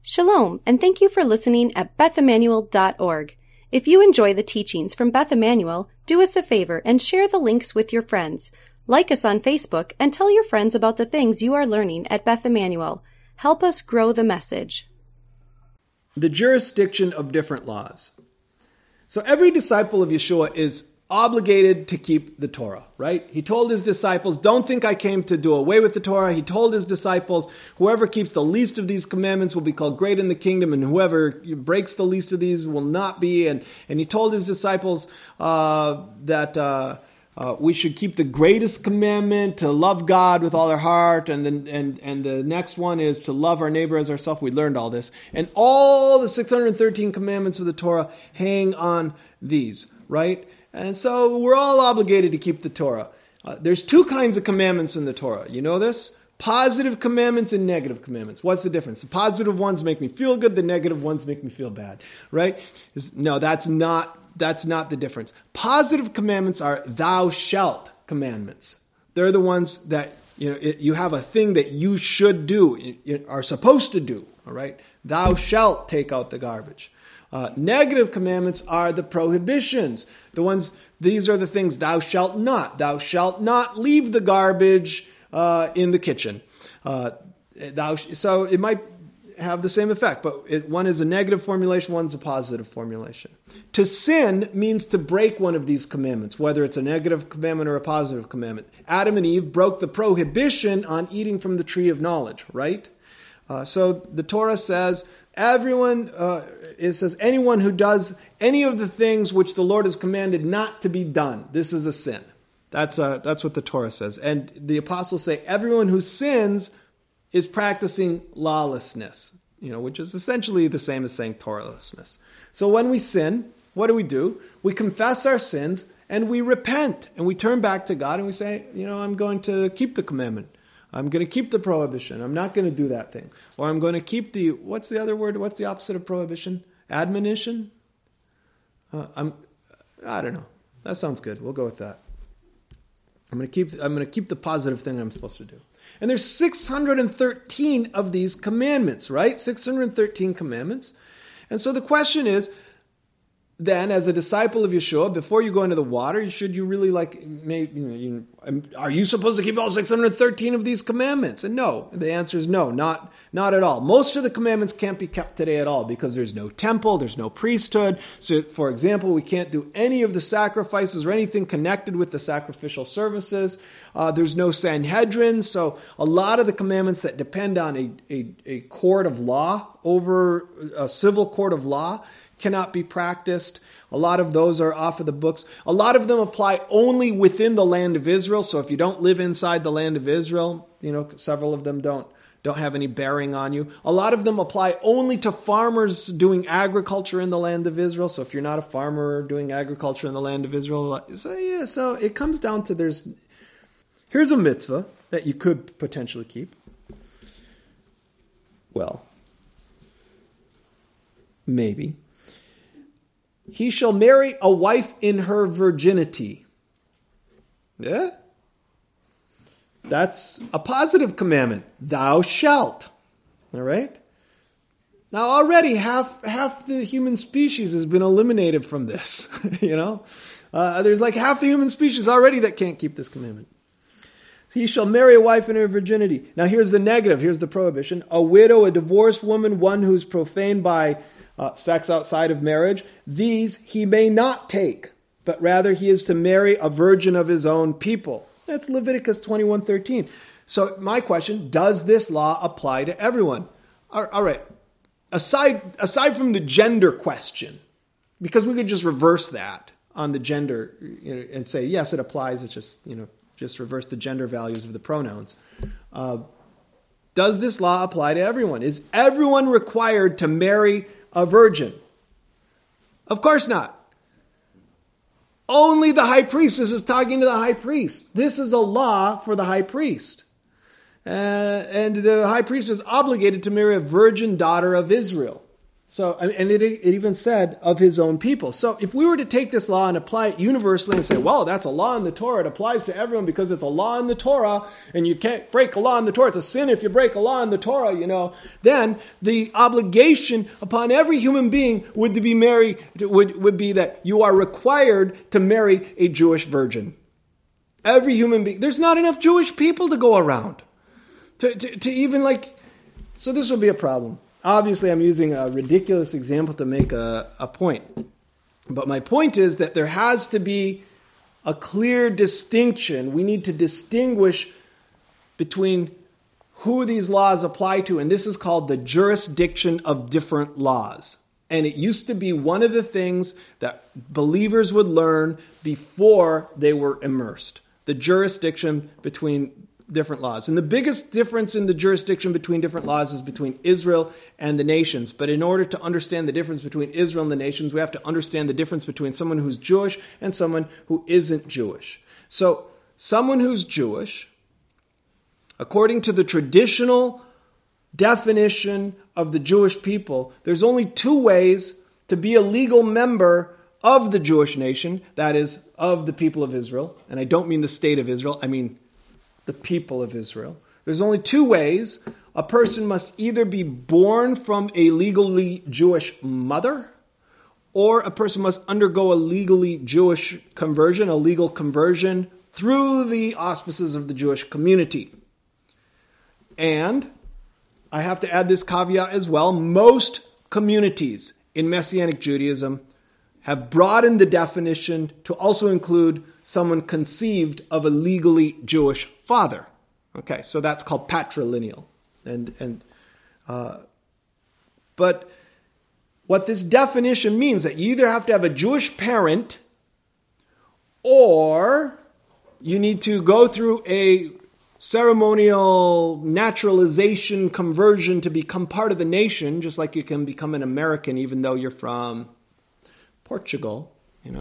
Shalom, and thank you for listening at BethEmmanuel.org. If you enjoy the teachings from Beth Emmanuel, do us a favor and share the links with your friends. Like us on Facebook and tell your friends about the things you are learning at Beth Emmanuel. Help us grow the message. The jurisdiction of different laws. So every disciple of Yeshua is obligated to keep the Torah, right? He told his disciples, don't think I came to do away with the Torah. He told his disciples, whoever keeps the least of these commandments will be called great in the kingdom, and whoever breaks the least of these will not be. And he told his disciples that we should keep the greatest commandment, to love God with all our heart, and the next one is to love our neighbor as ourselves. We learned all this. And all the 613 commandments of the Torah hang on these, right? And so we're all obligated to keep the Torah. There's two kinds of commandments in the Torah. You know this? Positive commandments and negative commandments. What's the difference? The positive ones make me feel good. The negative ones make me feel bad, right? No, that's not the difference. Positive commandments are thou shalt commandments. They're the ones that, you have a thing that you should do, you are supposed to do, all right? Thou shalt take out the garbage. Negative commandments are the prohibitions. These are the things thou shalt not. Thou shalt not leave the garbage in the kitchen. So it might have the same effect, but one is a negative formulation, one's a positive formulation. To sin means to break one of these commandments, whether it's a negative commandment or a positive commandment. Adam and Eve broke the prohibition on eating from the tree of knowledge, right? So the Torah says, it says, anyone who does any of the things which the Lord has commanded not to be done, this is a sin. That's what the Torah says. And the apostles say, everyone who sins is practicing lawlessness, which is essentially the same as saying Torahlessness. So when we sin, what do? We confess our sins and we repent and we turn back to God and we say, I'm going to keep the commandment. I'm going to keep the prohibition. I'm not going to do that thing. Or I'm going to keep what's the other word? What's the opposite of prohibition? Admonition? I don't know. That sounds good. We'll go with that. I'm going to keep the positive thing I'm supposed to do. And there's 613 of these commandments, right? 613 commandments. And so the question is, then, as a disciple of Yeshua, before you go into the water, should you really are you supposed to keep all 613 of these commandments? And no, the answer is no, not at all. Most of the commandments can't be kept today at all because there's no temple, there's no priesthood. So, for example, we can't do any of the sacrifices or anything connected with the sacrificial services. There's no Sanhedrin. So a lot of the commandments that depend on a court of law, over a civil court of law, cannot be practiced. A lot of those are off of the books. A lot of them apply only within the land of Israel. So if you don't live inside the land of Israel, several of them don't have any bearing on you. A lot of them apply only to farmers doing agriculture in the land of Israel. So if you're not a farmer doing agriculture in the land of Israel, so it comes down to here's a mitzvah that you could potentially keep. Well, maybe. He shall marry a wife in her virginity. Yeah? That's a positive commandment. Thou shalt. All right? Now already half the human species has been eliminated from this. There's like half the human species already that can't keep this commandment. He shall marry a wife in her virginity. Now here's the negative. Here's the prohibition. A widow, a divorced woman, one who's profaned by sex outside of marriage, these he may not take, but rather he is to marry a virgin of his own people. That's Leviticus 21:13. So my question, does this law apply to everyone? All right. Aside from the gender question, because we could just reverse that on the gender and say, yes, it applies. It's just reverse the gender values of the pronouns. Does this law apply to everyone? Is everyone required to marry a virgin? Of course not. Only the high priest. This is talking to the high priest. This is a law for the high priest. And the high priest is obligated to marry a virgin daughter of Israel. So, and it even said of his own people. So if we were to take this law and apply it universally and say, well, that's a law in the Torah, it applies to everyone because it's a law in the Torah, and you can't break a law in the Torah, it's a sin if you break a law in the Torah, then the obligation upon every human being would be that you are required to marry a Jewish virgin. Every human being. There's not enough Jewish people to go around to even so this will be a problem. Obviously, I'm using a ridiculous example to make a point. But my point is that there has to be a clear distinction. We need to distinguish between who these laws apply to, and this is called the jurisdiction of different laws. And it used to be one of the things that believers would learn before they were immersed. The jurisdiction between different laws. And the biggest difference in the jurisdiction between different laws is between Israel and the nations. But in order to understand the difference between Israel and the nations, we have to understand the difference between someone who's Jewish and someone who isn't Jewish. So someone who's Jewish, according to the traditional definition of the Jewish people, there's only two ways to be a legal member of the Jewish nation, that is, of the people of Israel. And I don't mean the state of Israel, I mean the people of Israel. There's only two ways. A person must either be born from a legally Jewish mother, or a person must undergo a legally Jewish conversion, a legal conversion through the auspices of the Jewish community. And I have to add this caveat as well. Most communities in Messianic Judaism have broadened the definition to also include someone conceived of a legally Jewish father. Okay, so that's called patrilineal. But what this definition means that you either have to have a Jewish parent or you need to go through a ceremonial naturalization conversion to become part of the nation, just like you can become an American even though you're from Portugal,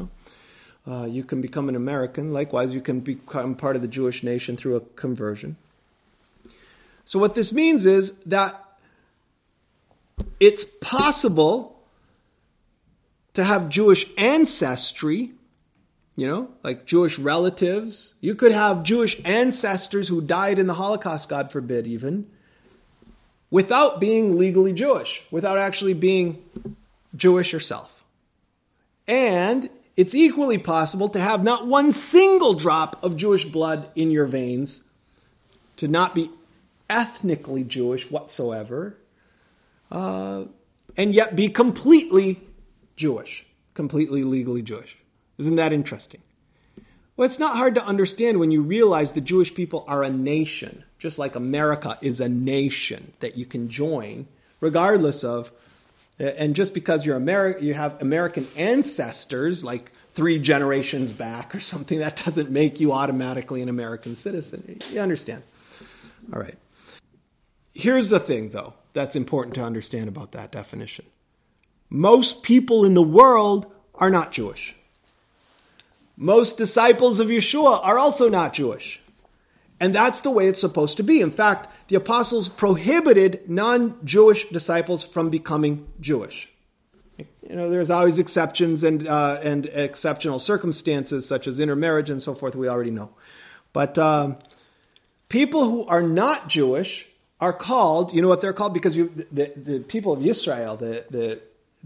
you can become an American. Likewise, you can become part of the Jewish nation through a conversion. So what this means is that it's possible to have Jewish ancestry, like Jewish relatives. You could have Jewish ancestors who died in the Holocaust, God forbid even, without being legally Jewish, without actually being Jewish yourself. And it's equally possible to have not one single drop of Jewish blood in your veins, to not be ethnically Jewish whatsoever, and yet be completely Jewish, completely legally Jewish. Isn't that interesting? Well, it's not hard to understand when you realize the Jewish people are a nation, just like America is a nation that you can join, regardless of. And just because you have American ancestors, like 3 generations back or something, that doesn't make you automatically an American citizen. You understand? All right. Here's the thing, though, that's important to understand about that definition. Most people in the world are not Jewish. Most disciples of Yeshua are also not Jewish. And that's the way it's supposed to be. In fact, the apostles prohibited non-Jewish disciples from becoming Jewish. There's always exceptions and exceptional circumstances such as intermarriage and so forth. We already know. But people who are not Jewish are called, you know what they're called? Because the people of Israel, the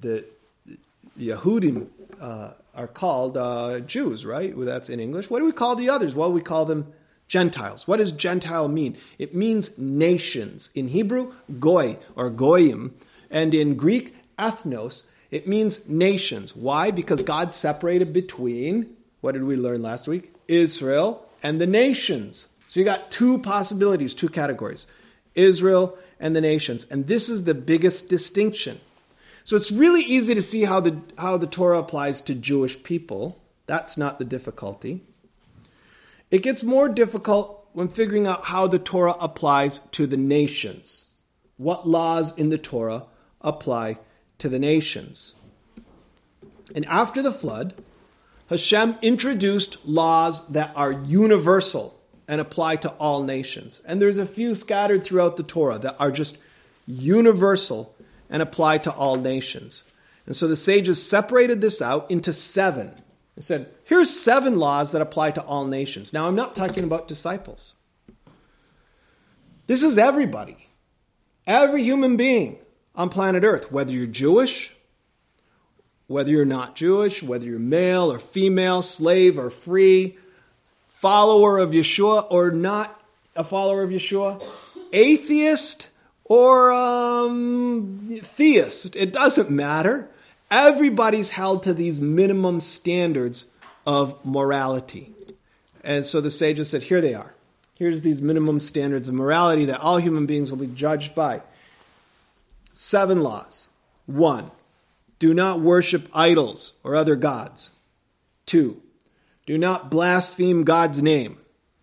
Yehudim, are called Jews, right? Well, that's in English. What do we call the others? Well, we call them Gentiles. What does Gentile mean? It means nations. In Hebrew, goy or goyim, and in Greek, ethnos. It means nations. Why? Because God separated between, what did we learn last week? Israel and the nations. So you got 2 possibilities, 2 categories. Israel and the nations. And this is the biggest distinction. So it's really easy to see how the Torah applies to Jewish people. That's not the difficulty. It gets more difficult when figuring out how the Torah applies to the nations. What laws in the Torah apply to the nations? And after the flood, Hashem introduced laws that are universal and apply to all nations. And there's a few scattered throughout the Torah that are just universal and apply to all nations. And so the sages separated this out into 7. They said, here's 7 laws that apply to all nations. Now, I'm not talking about disciples. This is everybody. Every human being on planet Earth, whether you're Jewish, whether you're not Jewish, whether you're male or female, slave or free, follower of Yeshua or not a follower of Yeshua, atheist or theist, it doesn't matter. Everybody's held to these minimum standards of morality. And so the sages said, here they are. Here's these minimum standards of morality that all human beings will be judged by. 7 laws. 1, do not worship idols or other gods. 2, do not blaspheme God's name.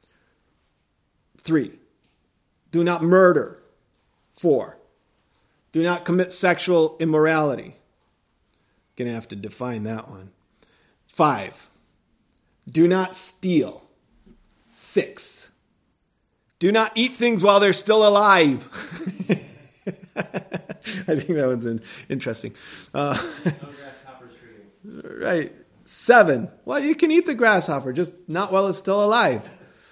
3, do not murder. 4, do not commit sexual immorality. Going to have to define that one. 5, do not steal. 6, do not eat things while they're still alive. I think that one's interesting. No grasshoppers for you. Right. 7, well, you can eat the grasshopper, just not while it's still alive.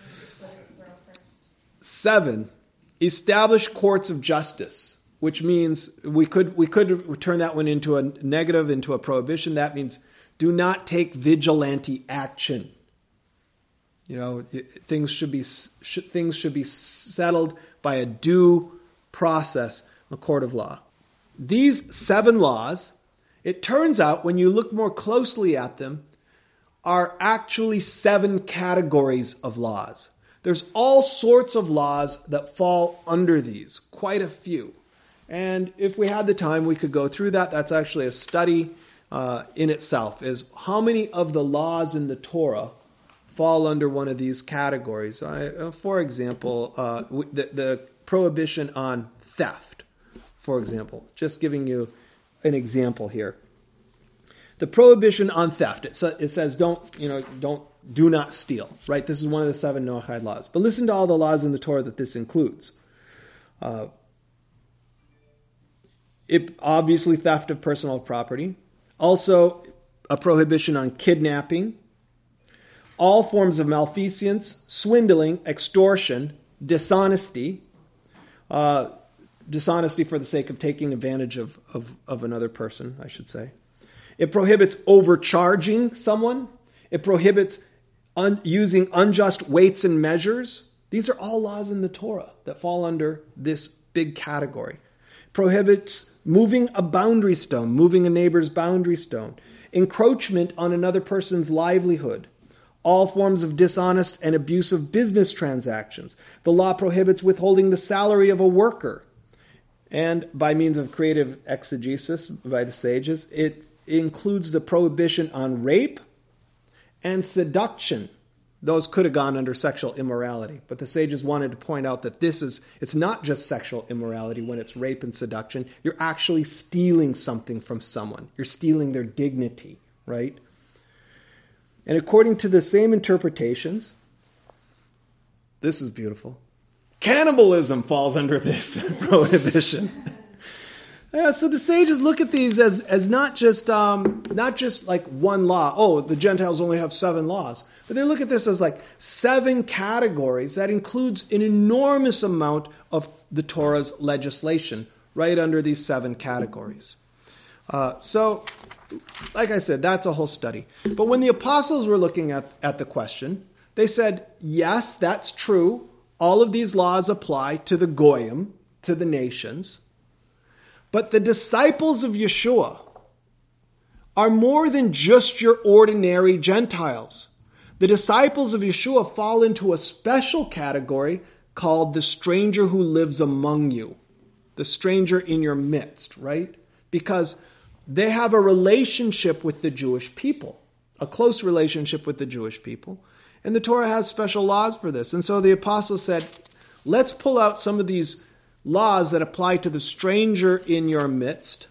7, establish courts of justice, which means we could turn that one into a negative, into a prohibition. That means do not take vigilante action. You know, things should be settled by a due process, a court of law. These 7 laws, it turns out when you look more closely at them, are actually 7 categories of laws. There's all sorts of laws that fall under these, quite a few. And if we had the time, we could go through that. That's actually a study in itself, is how many of the laws in the Torah fall under one of these categories. For example, the prohibition on theft, for example. Just giving you an example here. The prohibition on theft, it says do not steal, right? This is one of the 7 Noahide laws. But listen to all the laws in the Torah that this includes. Obviously, theft of personal property. Also, a prohibition on kidnapping. All forms of malfeasance, swindling, extortion, dishonesty. Dishonesty for the sake of taking advantage of another person, I should say. It prohibits overcharging someone. It prohibits using unjust weights and measures. These are all laws in the Torah that fall under this big category. It prohibits moving a boundary stone, moving a neighbor's boundary stone. Encroachment on another person's livelihood. All forms of dishonest and abusive business transactions. The law prohibits withholding the salary of a worker. And by means of creative exegesis by the sages, it includes the prohibition on rape and seduction. Those could have gone under sexual immorality. But the sages wanted to point out that it's not just sexual immorality when it's rape and seduction. You're actually stealing something from someone. You're stealing their dignity, right? And according to the same interpretations, this is beautiful. Cannibalism falls under this prohibition. So the sages look at these as not just like one law. Oh, the Gentiles only have 7 laws. But they look at this as like 7 categories that includes an enormous amount of the Torah's legislation right under these 7 categories. So, like I said, that's a whole study. But when the apostles were looking at the question, they said, yes, that's true. All of these laws apply to the Goyim, to the nations. But the disciples of Yeshua are more than just your ordinary Gentiles. The disciples of Yeshua fall into a special category called the stranger who lives among you. The stranger in your midst, right? Because they have a relationship with the Jewish people, a close relationship with the Jewish people. And the Torah has special laws for this. And so the apostles said, let's pull out some of these laws that apply to the stranger in your midst.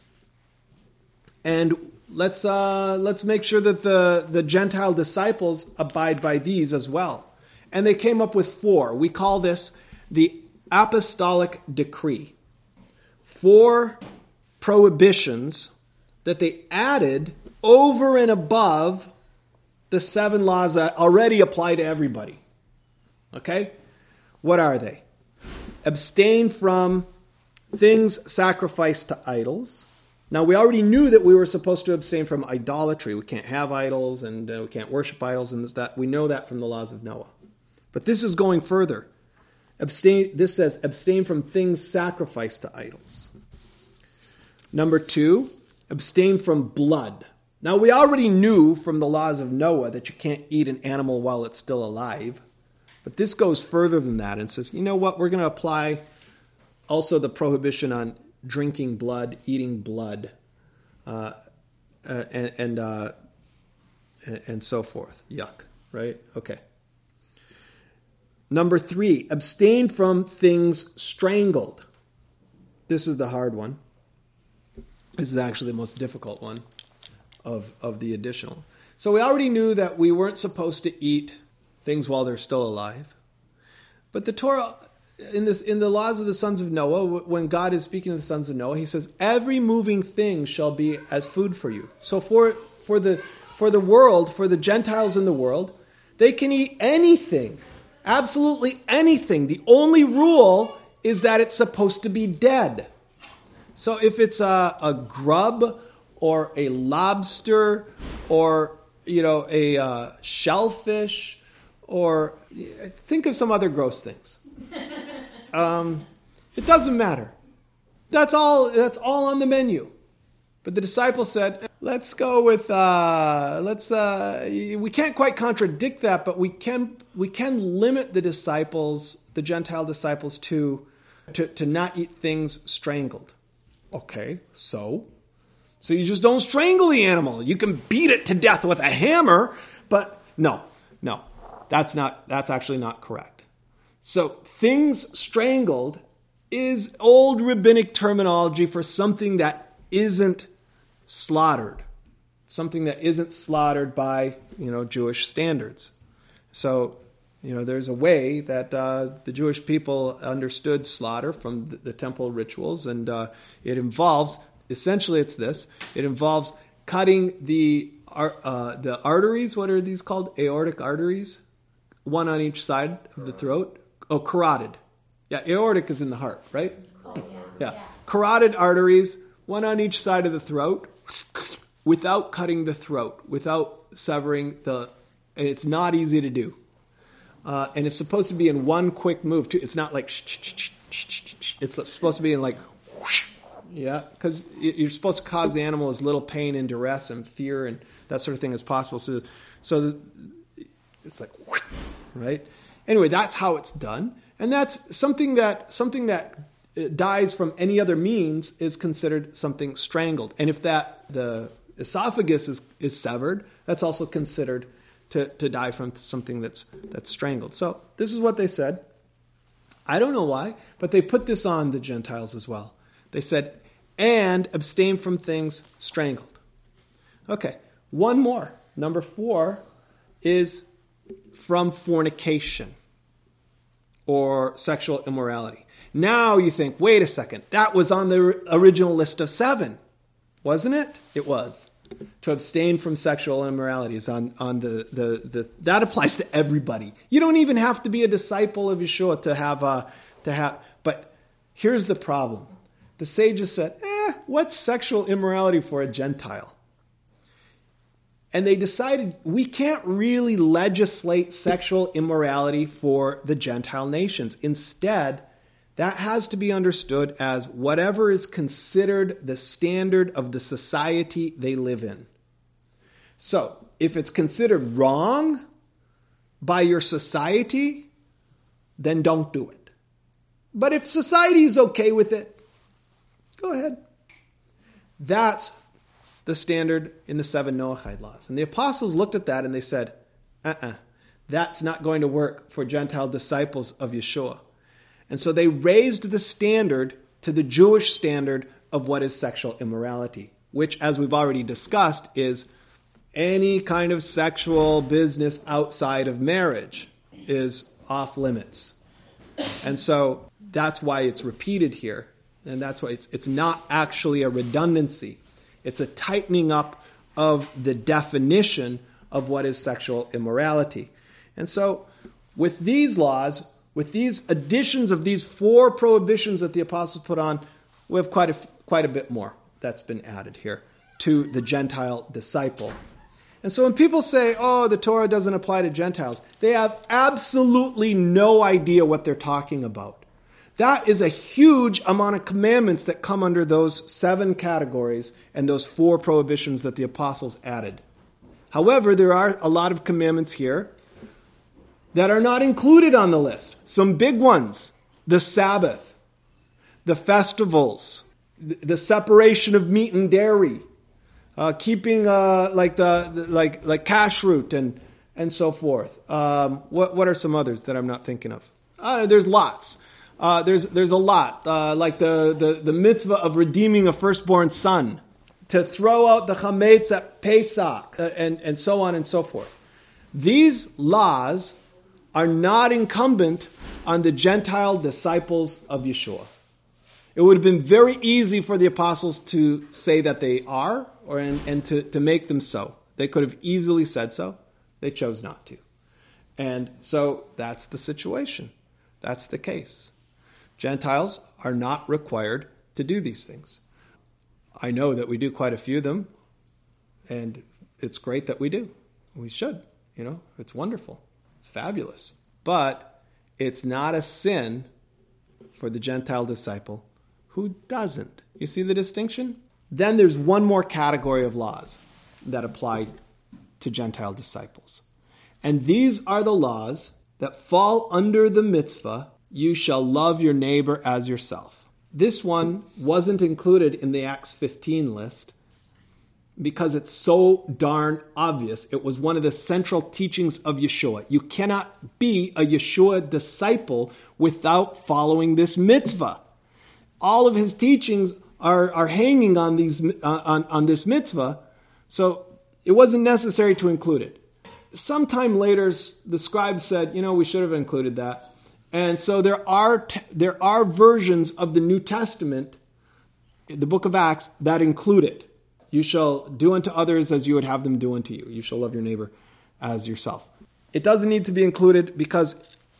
And let's make sure that the Gentile disciples abide by these as well. And they came up with 4. We call this the apostolic decree. 4 prohibitions that they added over and above the 7 laws that already apply to everybody. Okay? What are they? Abstain from things sacrificed to idols. Now, we already knew that we were supposed to abstain from idolatry. We can't have idols and we can't worship idols and that. We know that from the laws of Noah. But this is going further. This says abstain from things sacrificed to idols. Number 2, abstain from blood. Now, we already knew from the laws of Noah that you can't eat an animal while it's still alive. But this goes further than that and says, you know what, we're going to apply also the prohibition on drinking blood, eating blood, and so forth. Yuck, right? Okay. Number 3, abstain from things strangled. This is the hard one. This is actually the most difficult one of the additional. So we already knew that we weren't supposed to eat things while they're still alive. But the Torah, in the laws of the sons of Noah, when God is speaking to the sons of Noah, he says, every moving thing shall be as food for you. So for the world, for the Gentiles in the world, they can eat anything, absolutely anything. The only rule is that it's supposed to be dead. So if it's a grub or a lobster or, a shellfish, or think of some other gross things. It doesn't matter. That's all on the menu. But the disciples said, let's go with, we can't quite contradict that, but we can limit the disciples, the Gentile disciples to not eat things strangled. Okay, so you just don't strangle the animal. You can beat it to death with a hammer, but no, that's actually not correct. So things strangled is old rabbinic terminology for something that isn't slaughtered. Something that isn't slaughtered by, Jewish standards. So, there's a way that the Jewish people understood slaughter from the temple rituals, and it involves, essentially it's this, it involves cutting the arteries, what are these called? Aortic arteries? One on each side of the throat. Oh, carotid. Yeah, aortic is in the heart, right? Oh, Yeah. Carotid arteries, one on each side of the throat, without cutting the throat, without severing and it's not easy to do. And it's supposed to be in one quick move, too. It's not like it's supposed to be in like, yeah, because you're supposed to cause the animal as little pain and duress and fear and that sort of thing as possible. So it's like, right? Anyway, that's how it's done. And that's something that dies from any other means is considered something strangled. And if the esophagus is severed, that's also considered to die from something that's strangled. So this is what they said. I don't know why, but they put this on the Gentiles as well. They said, and abstain from things strangled. Okay, one more. Number 4 is from fornication or sexual immorality. Now you think, wait a second, that was on the original list of 7, wasn't it? It was. To abstain from sexual immorality is on the that applies to everybody. You don't even have to be a disciple of Yeshua to have. But here's the problem: the sages said, what's sexual immorality for a Gentile? And they decided we can't really legislate sexual immorality for the Gentile nations. Instead, that has to be understood as whatever is considered the standard of the society they live in. So, if it's considered wrong by your society, then don't do it. But if society is okay with it, go ahead. That's the standard in the 7 Noahide laws. And the apostles looked at that and they said, that's not going to work for Gentile disciples of Yeshua. And so they raised the standard to the Jewish standard of what is sexual immorality, which, as we've already discussed, is any kind of sexual business outside of marriage is off limits. And so that's why it's repeated here And that's why it's not actually a redundancy. It's a tightening up of the definition of what is sexual immorality. And so with these laws, with these additions of these 4 prohibitions that the apostles put on, we have quite a bit more that's been added here to the Gentile disciple. And so when people say, oh, the Torah doesn't apply to Gentiles, they have absolutely no idea what they're talking about. That is a huge amount of commandments that come under those 7 categories and those 4 prohibitions that the apostles added. However, there are a lot of commandments here that are not included on the list. Some big ones: the Sabbath, the festivals, the separation of meat and dairy, keeping like kashrut and so forth. What are some others that I'm not thinking of? There's lots. There's a lot, like the mitzvah of redeeming a firstborn son, to throw out the chametz at Pesach, and so on and so forth. These laws are not incumbent on the Gentile disciples of Yeshua. It would have been very easy for the apostles to say that they are, and to make them so. They could have easily said so. They chose not to. And so that's the situation. That's the case. Gentiles are not required to do these things. I know that we do quite a few of them, and it's great that we do. We should. It's wonderful. It's fabulous. But it's not a sin for the Gentile disciple who doesn't. You see the distinction? Then there's one more category of laws that apply to Gentile disciples. And these are the laws that fall under the mitzvah, you shall love your neighbor as yourself. This one wasn't included in the Acts 15 list because it's so darn obvious. It was one of the central teachings of Yeshua. You cannot be a Yeshua disciple without following this mitzvah. All of his teachings are hanging on these on this mitzvah, so it wasn't necessary to include it. Sometime later, the scribes said, we should have included that. And so there are versions of the New Testament, the book of Acts, that include it. You shall do unto others as you would have them do unto you. You shall love your neighbor as yourself. It doesn't need to be included because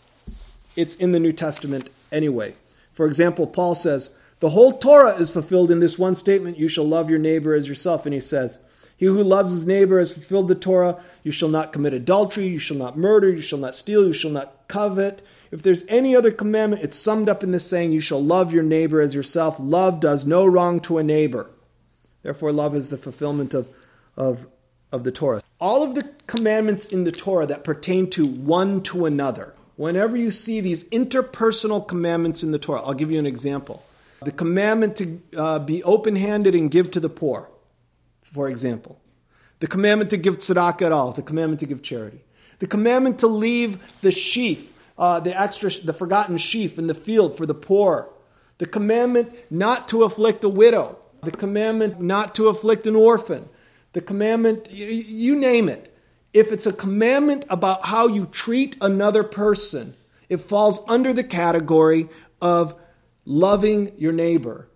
it's in the New Testament anyway. For example, Paul says, the whole Torah is fulfilled in this one statement, you shall love your neighbor as yourself. And he says, he who loves his neighbor has fulfilled the Torah. You shall not commit adultery. You shall not murder. You shall not steal. You shall not covet. If there's any other commandment, it's summed up in this saying, you shall love your neighbor as yourself. Love does no wrong to a neighbor. Therefore, love is the fulfillment of the Torah. All of the commandments in the Torah that pertain to one to another, whenever you see these interpersonal commandments in the Torah, I'll give you an example. The commandment to be open-handed and give to the poor, for example. The commandment to give tzedakah at all. The commandment to give charity. The commandment to leave the sheaf, the forgotten sheaf in the field for the poor. The commandment not to afflict a widow. The commandment not to afflict an orphan. The commandment, you name it. If it's a commandment about how you treat another person, it falls under the category of loving your neighbor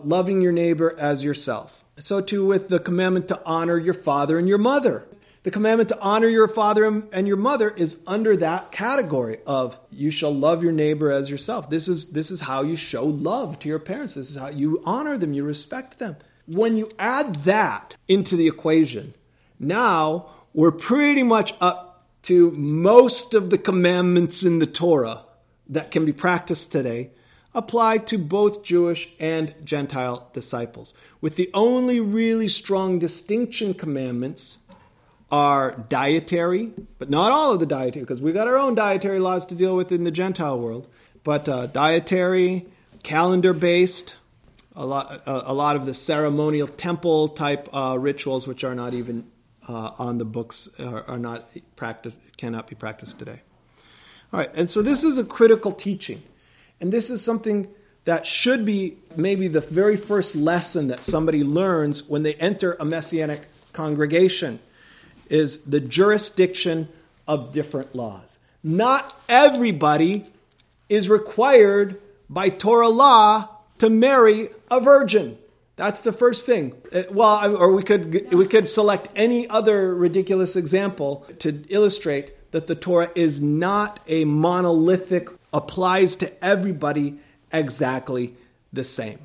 as yourself. So too with the commandment to honor your father and your mother. The commandment to honor your father and your mother is under that category of you shall love your neighbor as yourself. This is how you show love to your parents. This is how you honor them, you respect them. When you add that into the equation, now we're pretty much up to most of the commandments in the Torah that can be practiced today apply to both Jewish and Gentile disciples. With the only really strong distinction commandments are dietary, but not all of the dietary, because we've got our own dietary laws to deal with in the Gentile world, but dietary, calendar-based, a lot of the ceremonial temple type rituals, which are not even on the books, are not practiced, cannot be practiced today. All right, and so this is a critical teaching. And this is something that should be maybe the very first lesson that somebody learns when they enter a Messianic congregation, is the jurisdiction of different laws. Not everybody is required by Torah law to marry a virgin. That's the first thing. Or we could select any other ridiculous example to illustrate that the Torah is not a monolithic, applies to everybody exactly the same.